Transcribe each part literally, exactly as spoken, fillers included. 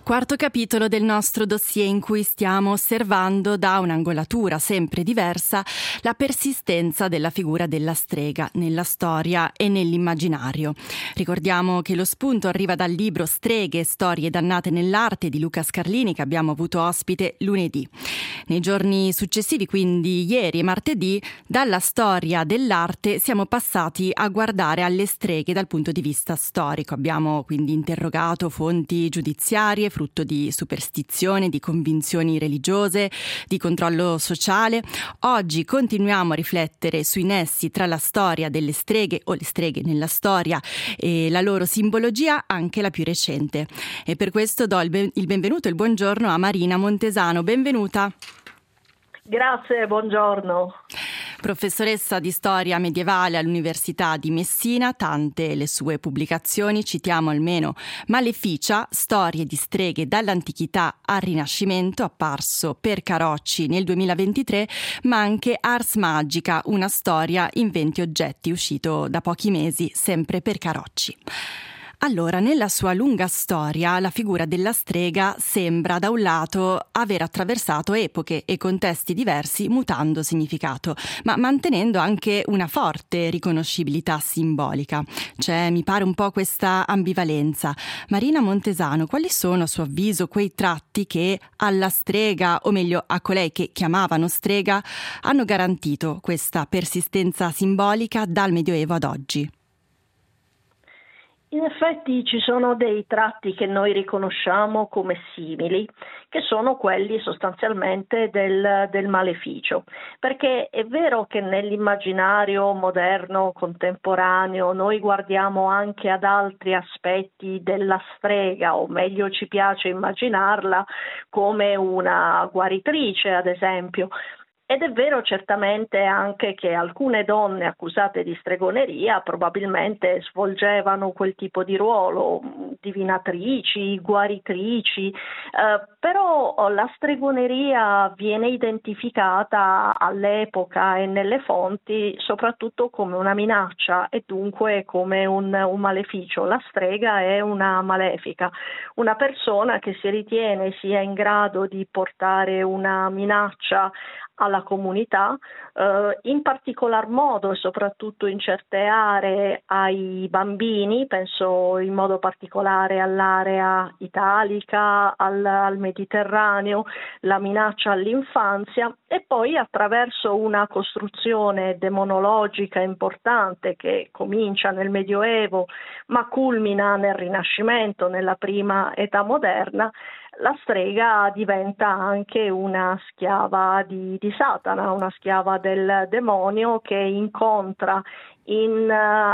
Quarto capitolo del nostro dossier in cui stiamo osservando da un'angolatura sempre diversa la persistenza della figura della strega nella storia e nell'immaginario. Ricordiamo che lo spunto arriva dal libro Streghe, storie dannate nell'arte di Luca Scarlini, che abbiamo avuto ospite lunedì. Nei giorni successivi, quindi ieri e martedì, dalla storia dell'arte siamo passati a guardare alle streghe dal punto di vista storico. Abbiamo quindi interrogato fonti giudiziarie, frutto di superstizione, di convinzioni religiose, di controllo sociale. Oggi continuiamo a riflettere sui nessi tra la storia delle streghe o le streghe nella storia e la loro simbologia, anche la più recente. E per questo do il, ben- il benvenuto e il buongiorno a Marina Montesano. Benvenuta. Grazie, buongiorno. Professoressa di storia medievale all'Università di Messina, tante le sue pubblicazioni, citiamo almeno Maleficia, storie di streghe dall'antichità al Rinascimento, apparso per Carocci nel duemilaventitré, ma anche Ars Magica, una storia in venti oggetti, uscito da pochi mesi, sempre per Carocci. Allora, nella sua lunga storia, la figura della strega sembra, da un lato, aver attraversato epoche e contesti diversi, mutando significato, ma mantenendo anche una forte riconoscibilità simbolica. C'è, mi pare, un po' questa ambivalenza. Marina Montesano, quali sono, a suo avviso, quei tratti che alla strega, o meglio a colei che chiamavano strega, hanno garantito questa persistenza simbolica dal Medioevo ad oggi? In effetti ci sono dei tratti che noi riconosciamo come simili, che sono quelli sostanzialmente del, del maleficio, perché è vero che nell'immaginario moderno, contemporaneo, noi guardiamo anche ad altri aspetti della strega, o meglio ci piace immaginarla come una guaritrice, ad esempio. Ed è vero certamente anche che alcune donne accusate di stregoneria probabilmente svolgevano quel tipo di ruolo, divinatrici, guaritrici, eh, però la stregoneria viene identificata all'epoca e nelle fonti soprattutto come una minaccia e dunque come un, un maleficio. La strega è una malefica, una persona che si ritiene sia in grado di portare una minaccia alla comunità, eh, in particolar modo e soprattutto in certe aree ai bambini, penso in modo particolare all'area italica, al, al Mediterraneo, la minaccia all'infanzia e poi attraverso una costruzione demonologica importante che comincia nel Medioevo ma culmina nel Rinascimento, nella prima età moderna, la strega diventa anche una schiava di, di Satana, una schiava del demonio che incontra in uh,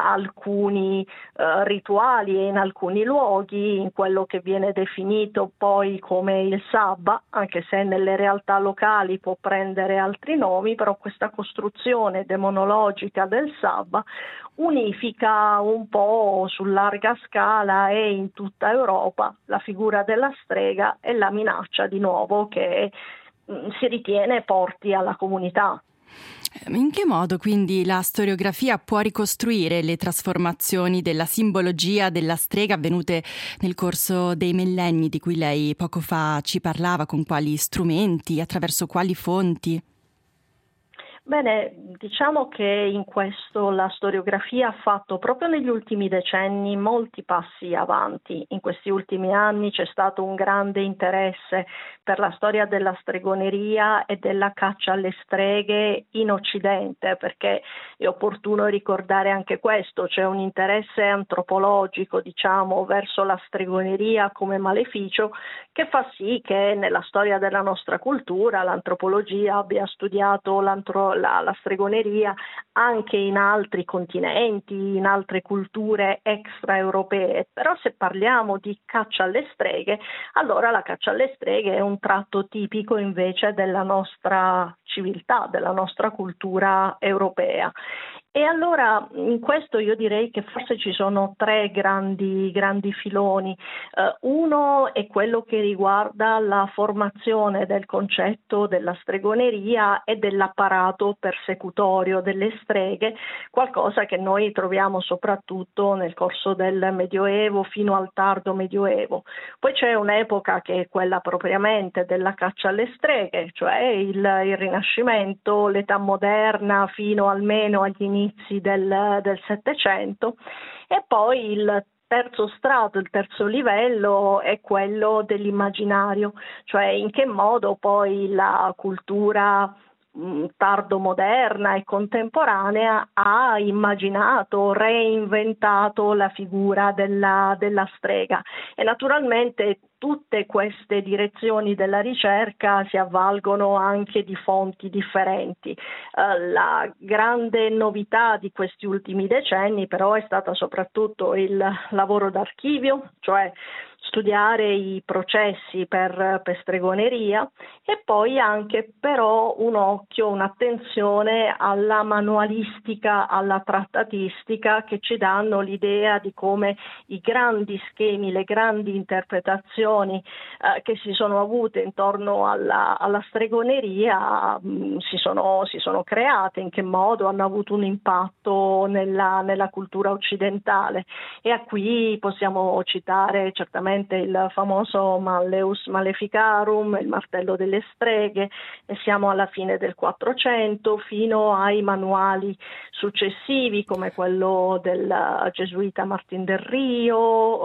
alcuni uh, rituali e in alcuni luoghi, in quello che viene definito poi come il Sabba, anche se nelle realtà locali può prendere altri nomi, però questa costruzione demonologica del Sabba unifica un po' su larga scala e in tutta Europa la figura della strega e la minaccia di nuovo che mh, si ritiene porti alla comunità. In che modo quindi la storiografia può ricostruire le trasformazioni della simbologia della strega avvenute nel corso dei millenni di cui lei poco fa ci parlava, con quali strumenti, attraverso quali fonti? Bene, diciamo che in questo la storiografia ha fatto proprio negli ultimi decenni molti passi avanti. In questi ultimi anni c'è stato un grande interesse per la storia della stregoneria e della caccia alle streghe in Occidente, perché è opportuno ricordare anche questo, c'è un interesse antropologico, diciamo, verso la stregoneria come maleficio che fa sì che nella storia della nostra cultura l'antropologia abbia studiato l'antro- la, la stregoneria anche in altri continenti, in altre culture extraeuropee. Però se parliamo di caccia alle streghe, allora la caccia alle streghe è un tratto tipico invece della nostra civiltà, della nostra cultura europea. E allora in questo io direi che forse ci sono tre grandi, grandi filoni. Uh, uno è quello che riguarda la formazione del concetto della stregoneria e dell'apparato persecutorio delle streghe, qualcosa che noi troviamo soprattutto nel corso del Medioevo fino al tardo Medioevo. Poi c'è un'epoca che è quella propriamente della caccia alle streghe, cioè il, il Rinascimento, l'età moderna fino almeno agli inizi del, del Settecento, e poi il terzo strato, il terzo livello è quello dell'immaginario, cioè in che modo poi la cultura mh, tardomoderna e contemporanea ha immaginato, reinventato la figura della, della strega. E naturalmente tutte queste direzioni della ricerca si avvalgono anche di fonti differenti. Uh, la grande novità di questi ultimi decenni però è stata soprattutto il lavoro d'archivio, cioè studiare i processi per, per stregoneria, e poi anche però un occhio, un'attenzione alla manualistica, alla trattatistica, che ci danno l'idea di come i grandi schemi, le grandi interpretazioni eh, che si sono avute intorno alla, alla stregoneria mh, si, sono, si sono create, in che modo hanno avuto un impatto nella, nella cultura occidentale. E a qui possiamo citare certamente il famoso Malleus Maleficarum, il martello delle streghe, e siamo alla fine del Quattrocento fino ai manuali successivi come quello del gesuita Martin del Rio,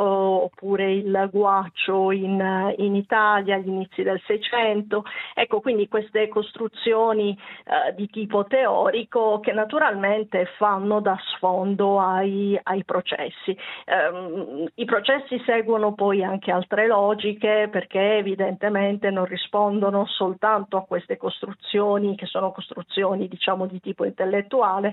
oppure il Guaccio in, in Italia agli inizi del Seicento. Ecco, quindi queste costruzioni eh, di tipo teorico che naturalmente fanno da sfondo ai, ai processi. Eh, I processi seguono poi anche altre logiche, perché evidentemente non rispondono soltanto a queste costruzioni che sono costruzioni diciamo di tipo intellettuale,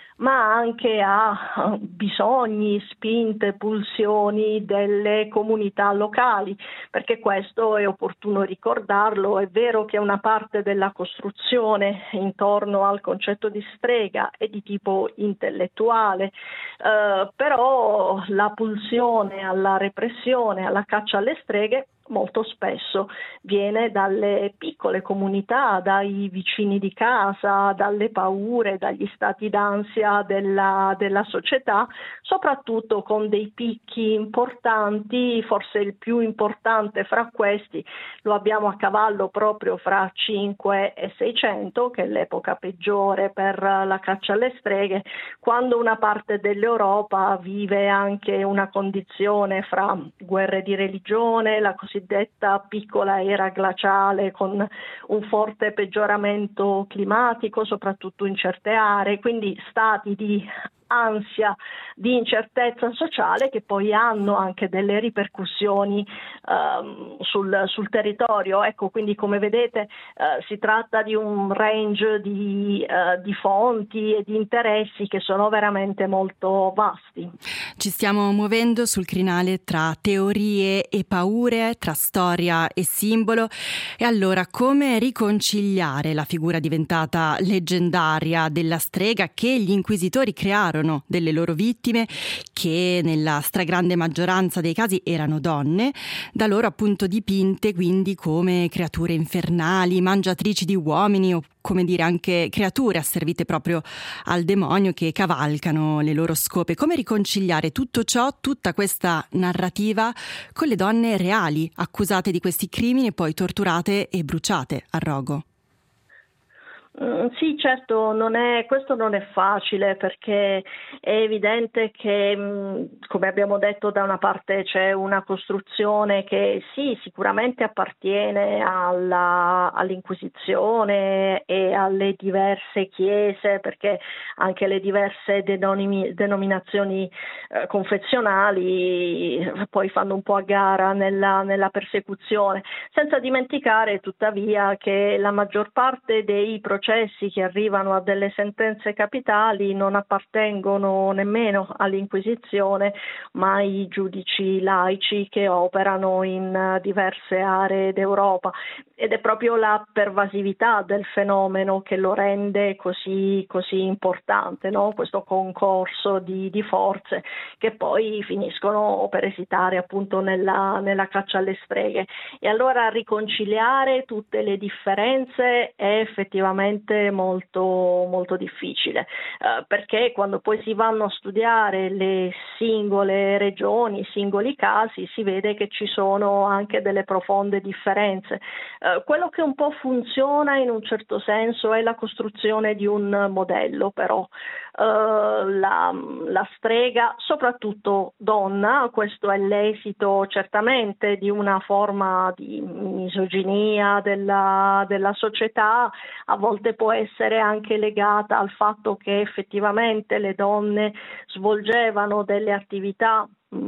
ma anche a bisogni, spinte, pulsioni delle comunità locali, perché questo è opportuno ricordarlo. È vero che una parte della costruzione intorno al concetto di strega è di tipo intellettuale, eh, però la pulsione alla repressione, alla caccia alle streghe molto spesso viene dalle piccole comunità, dai vicini di casa, dalle paure, dagli stati d'ansia della, della società, soprattutto con dei picchi importanti. Forse il più importante fra questi lo abbiamo a cavallo proprio fra cinque e seicento, che è l'epoca peggiore per la caccia alle streghe, quando una parte dell'Europa vive anche una condizione fra guerre di religione, la cosiddetta piccola era glaciale con un forte peggioramento climatico, soprattutto in certe aree, quindi stati di ansia, di incertezza sociale che poi hanno anche delle ripercussioni um, sul, sul territorio. Ecco, quindi come vedete uh, si tratta di un range di, uh, di fonti e di interessi che sono veramente molto vasti. Ci stiamo muovendo sul crinale tra teorie e paure, tra storia e simbolo. E allora, come riconciliare la figura diventata leggendaria della strega che gli inquisitori crearono delle loro vittime, che nella stragrande maggioranza dei casi erano donne, da loro appunto dipinte quindi come creature infernali, mangiatrici di uomini, o come dire anche creature asservite proprio al demonio che cavalcano le loro scope. Come riconciliare tutto ciò, tutta questa narrativa, con le donne reali accusate di questi crimini e poi torturate e bruciate a rogo? Mm, sì, certo, non è, questo non è facile, perché è evidente che, mh, come abbiamo detto, da una parte c'è una costruzione che sì, sicuramente appartiene alla, all'Inquisizione e alle diverse chiese, perché anche le diverse denomi, denominazioni eh, confessionali poi fanno un po' a gara nella, nella persecuzione, senza dimenticare tuttavia che la maggior parte dei processi processi che arrivano a delle sentenze capitali non appartengono nemmeno all'Inquisizione, ma ai giudici laici che operano in diverse aree d'Europa, ed è proprio la pervasività del fenomeno che lo rende così, così importante, no? Questo concorso di, di forze che poi finiscono per esitare appunto nella, nella caccia alle streghe. E allora riconciliare tutte le differenze è effettivamente molto, molto difficile, eh, perché quando poi si vanno a studiare le singole regioni, i singoli casi, si vede che ci sono anche delle profonde differenze. Eh, quello che un po' funziona in un certo senso è la costruzione di un modello, però eh, la, la strega, soprattutto donna, questo è l'esito certamente di una forma di misoginia della, della società, a volte può essere anche legata al fatto che effettivamente le donne svolgevano delle attività,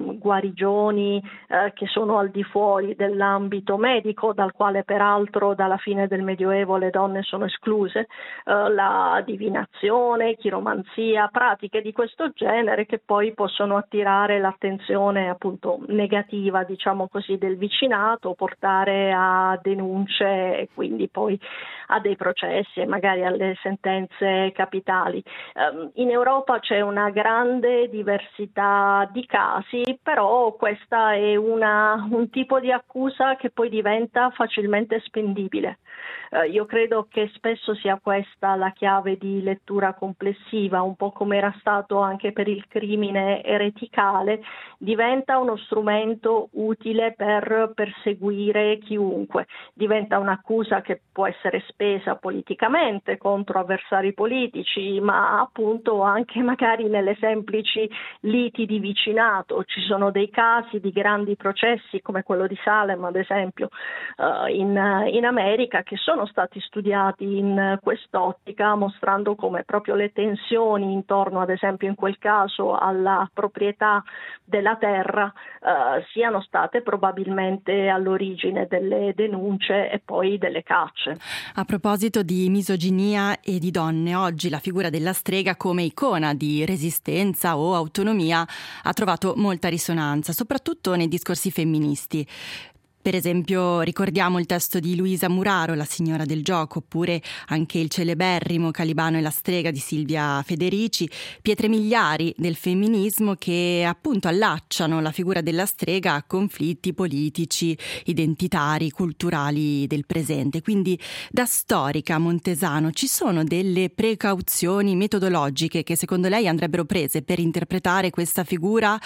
guarigioni eh, che sono al di fuori dell'ambito medico, dal quale peraltro dalla fine del Medioevo le donne sono escluse, eh, la divinazione, chiromanzia, pratiche di questo genere che poi possono attirare l'attenzione appunto negativa, diciamo così, del vicinato, portare a denunce e quindi poi a dei processi e magari alle sentenze capitali. Eh, in Europa c'è una grande diversità di casi, però questa è una, un tipo di accusa che poi diventa facilmente spendibile. Eh, io credo che spesso sia questa la chiave di lettura complessiva, un po' come era stato anche per il crimine ereticale, diventa uno strumento utile per perseguire chiunque, diventa un'accusa che può essere spesa politicamente contro avversari politici, ma appunto anche magari nelle semplici liti di vicinato. Ci sono dei casi di grandi processi come quello di Salem, ad esempio, uh, in, in America, che sono stati studiati in quest'ottica, mostrando come proprio le tensioni intorno, ad esempio in quel caso, alla proprietà della terra uh, siano state probabilmente all'origine delle denunce e poi delle cacce. A proposito di misoginia e di donne, oggi la figura della strega come icona di resistenza o autonomia ha trovato molta risonanza, soprattutto nei discorsi femministi. Per esempio ricordiamo il testo di Luisa Muraro, La signora del gioco, oppure anche il celeberrimo Calibano e la strega di Silvia Federici, pietre miliari del femminismo che appunto allacciano la figura della strega a conflitti politici, identitari, culturali del presente. Quindi da storica Montesano ci sono delle precauzioni metodologiche che secondo lei andrebbero prese per interpretare questa figura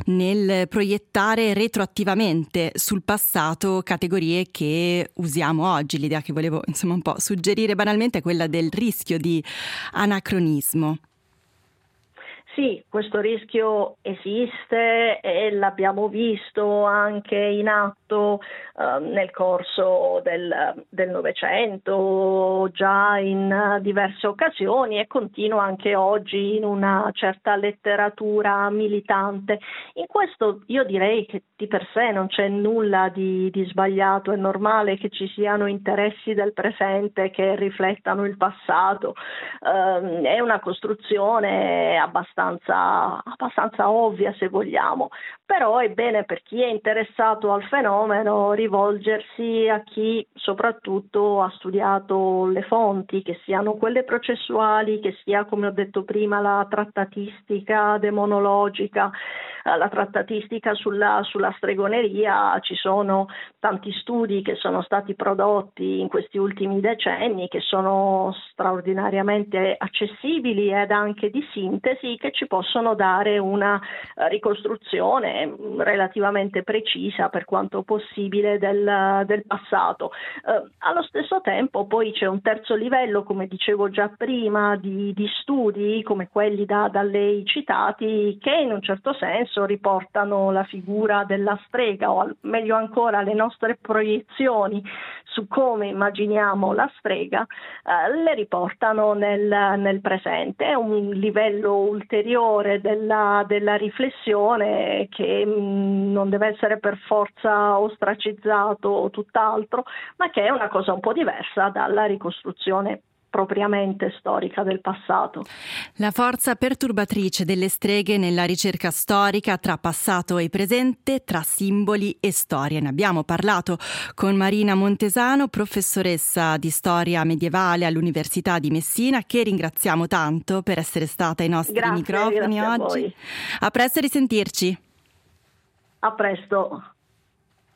nel proiettare retroattivamente sul passato categorie che usiamo oggi. L'idea che volevo insomma un po' suggerire banalmente è quella del rischio di anacronismo. Sì, questo rischio esiste e l'abbiamo visto anche in atto eh, nel corso del, del Novecento, già in diverse occasioni, e continua anche oggi in una certa letteratura militante. In questo io direi che di per sé non c'è nulla di, di sbagliato, è normale che ci siano interessi del presente che riflettano il passato, eh, è una costruzione abbastanza abbastanza ovvia, se vogliamo, però è bene per chi è interessato al fenomeno rivolgersi a chi soprattutto ha studiato le fonti, che siano quelle processuali, che sia, come ho detto prima, la trattatistica demonologica, la trattatistica sulla, sulla stregoneria. Ci sono tanti studi che sono stati prodotti in questi ultimi decenni che sono straordinariamente accessibili ed anche di sintesi, che ci possono dare una ricostruzione relativamente precisa per quanto possibile del, del passato. Eh, allo stesso tempo poi c'è un terzo livello, come dicevo già prima, di, di studi come quelli da, da lei citati, che in un certo senso riportano la figura della strega, o meglio ancora le nostre proiezioni su come immaginiamo la strega, eh, le riportano nel, nel presente. È un livello ulteriore della, della riflessione che mh, non deve essere per forza ostracizzato o tutt'altro, ma che è una cosa un po' diversa dalla ricostruzione propriamente storica del passato. La forza perturbatrice delle streghe nella ricerca storica tra passato e presente, tra simboli e storie. Ne abbiamo parlato con Marina Montesano, professoressa di storia medievale all'Università di Messina, che ringraziamo tanto per essere stata ai nostri grazie, microfoni grazie oggi. A voi. A presto, risentirci. A presto.